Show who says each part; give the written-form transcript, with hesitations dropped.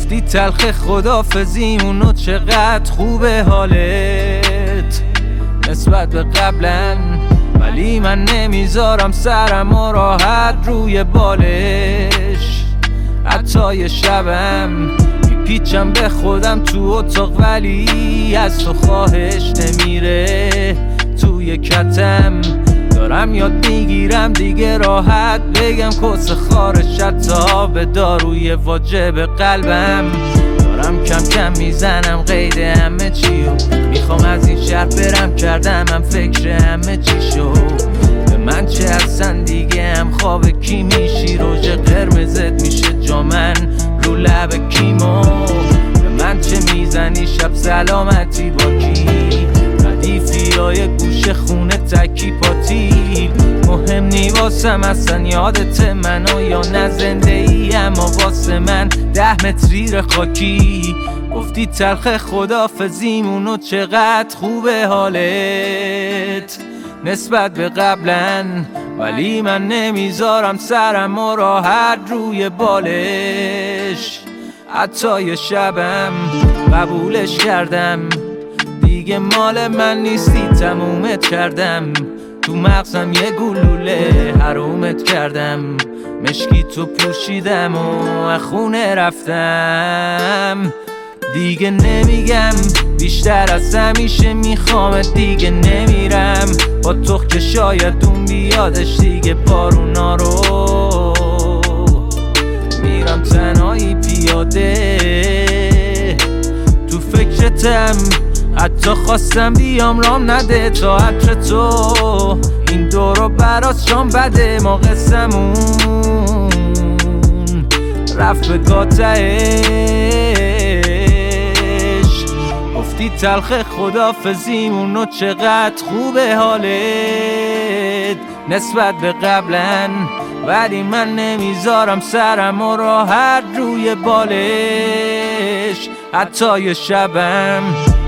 Speaker 1: گفتی تلخ خدافزیمونو چقدر خوبه حالت نسبت به قبلا، ولی من نمیذارم سرم و راحت روی بالش. حتی یه شبم میپیچم به خودم تو اتاق، ولی از تو خواهش نمیره توی کتم. دارم یاد میگیرم دیگه راحت بگم کس خارش، حتی به داروی واجب قلبم. دارم کم کم میزنم قید همه چیو، میخوام از این شهر برم، کردم من فکر همه چی شو. به من چه اصلا دیگه هم خواب کی میشی، روژ قرمزت میشه جامن رو لب کیمو. به من چه میزنی شب سلامتی با کی، ردیفی های گوش خونه تکی پاتیل. مهم نی واسم اصلا یادت منو یا نه زنده ای، اما واسه من 10 متر خاکی. گفتی تلخ خدافزیمونو چقدر خوبه حالت نسبت به قبلا، ولی من نمیذارم سرم و راحت روی بالش. حتی یه شبم قبولش کردم، دیگه مال من نیستی تمومت کردم. تو مغزم یه گلوله حرومت کردم، مشکی تو پوشیدم و خونه رفتم. دیگه نمیگم بیشتر از همیشه میخوامت، دیگه نمیرم با تو که شاید اون بیادش دیگه بارونا رو. میرم تنهایی پیاده تو فکرتم، حتی خواستم بیام رام نده تا عطر تو. این دورو برات شام بده، ما قسمون رفت به گاتهش. گفتی تلخ خدافزیمونو چقدر خوبه حالت نسبت به قبلا، ولی من نمیذارم سرم و راحت روی بالش. حتی یه شبم